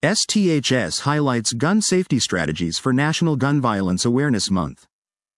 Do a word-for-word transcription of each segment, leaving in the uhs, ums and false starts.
S T H S highlights gun safety strategies for National Gun Violence Awareness Month.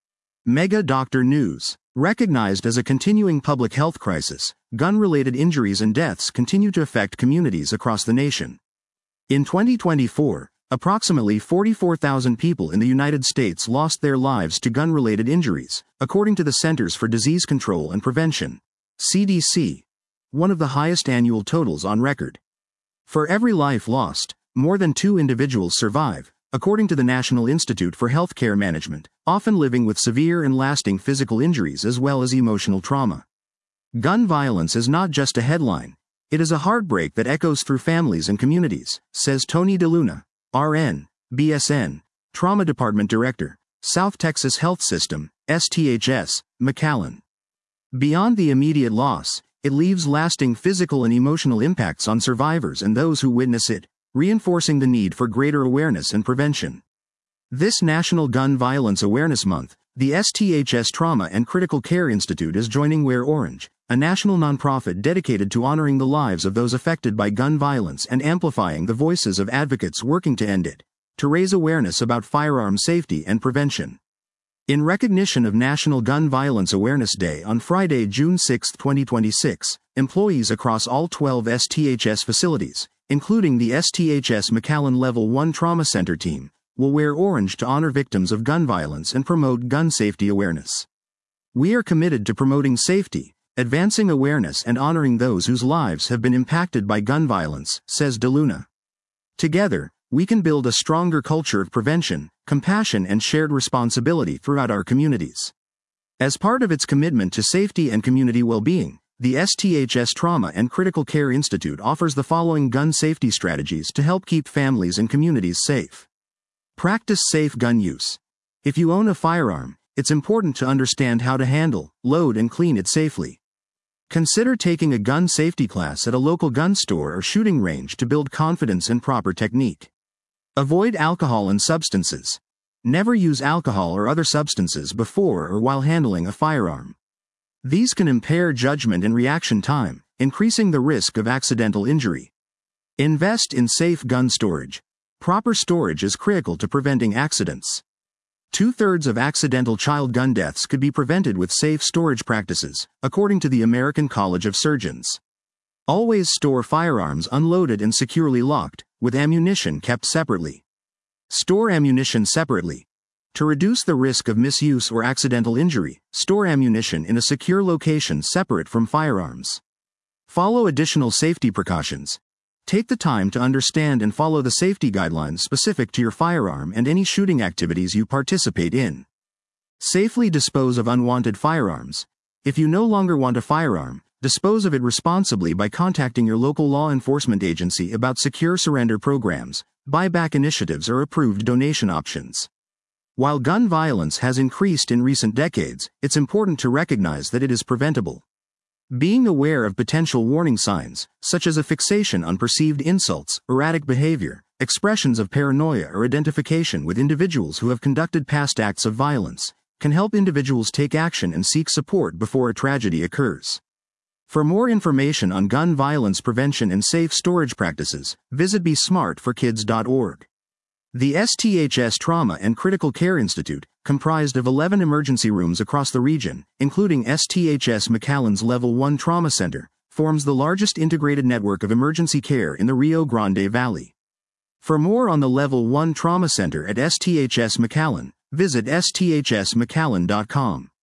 Mega Doctor News. Recognized as a continuing public health crisis, gun-related injuries and deaths continue to affect communities across the nation. In twenty twenty-four, approximately forty-four thousand people in the United States lost their lives to gun-related injuries, according to the Centers for Disease Control and Prevention, C D C, one of the highest annual totals on record. For every life lost, more than two individuals survive, according to the National Institute for Healthcare Management, often living with severe and lasting physical injuries as well as emotional trauma. Gun violence is not just a headline, it is a heartbreak that echoes through families and communities, says Tony DeLuna, R N, B S N, Trauma Department Director, South Texas Health System, S T H S, McAllen. Beyond the immediate loss, it leaves lasting physical and emotional impacts on survivors and those who witness it, reinforcing the need for greater awareness and prevention. This National Gun Violence Awareness Month, the S T H S Trauma and Critical Care Institute is joining Wear Orange, a national nonprofit dedicated to honoring the lives of those affected by gun violence and amplifying the voices of advocates working to end it, to raise awareness about firearm safety and prevention. In recognition of National Gun Violence Awareness Day on Friday, June sixth, twenty twenty-six, employees across all twelve S T H S facilities, including the S T H S McAllen Level one Trauma Center team, will wear orange to honor victims of gun violence and promote gun safety awareness. We are committed to promoting safety, advancing awareness and honoring those whose lives have been impacted by gun violence, says DeLuna. Together, we can build a stronger culture of prevention, compassion and shared responsibility throughout our communities. As part of its commitment to safety and community well-being, the S T H S Trauma and Critical Care Institute offers the following gun safety strategies to help keep families and communities safe. Practice safe gun use. If you own a firearm, it's important to understand how to handle, load and clean it safely. Consider taking a gun safety class at a local gun store or shooting range to build confidence and proper technique. Avoid alcohol and substances. Never use alcohol or other substances before or while handling a firearm. These can impair judgment and reaction time, increasing the risk of accidental injury. Invest in safe gun storage. Proper storage is critical to preventing accidents. Two-thirds of accidental child gun deaths could be prevented with safe storage practices, according to the American College of Surgeons. Always store firearms unloaded and securely locked, with ammunition kept separately. Store ammunition separately. To reduce the risk of misuse or accidental injury, store ammunition in a secure location separate from firearms. Follow additional safety precautions. Take the time to understand and follow the safety guidelines specific to your firearm and any shooting activities you participate in. Safely dispose of unwanted firearms. If you no longer want a firearm, dispose of it responsibly by contacting your local law enforcement agency about secure surrender programs, buyback initiatives or approved donation options. While gun violence has increased in recent decades, it's important to recognize that it is preventable. Being aware of potential warning signs, such as a fixation on perceived insults, erratic behavior, expressions of paranoia or identification with individuals who have conducted past acts of violence, can help individuals take action and seek support before a tragedy occurs. For more information on gun violence prevention and safe storage practices, visit be smart for kids dot org. The S T H S Trauma and Critical Care Institute, comprised of eleven emergency rooms across the region, including S T H S McAllen's Level one Trauma Center, forms the largest integrated network of emergency care in the Rio Grande Valley. For more on the Level one Trauma Center at S T H S McAllen, visit S T H S McAllen dot com.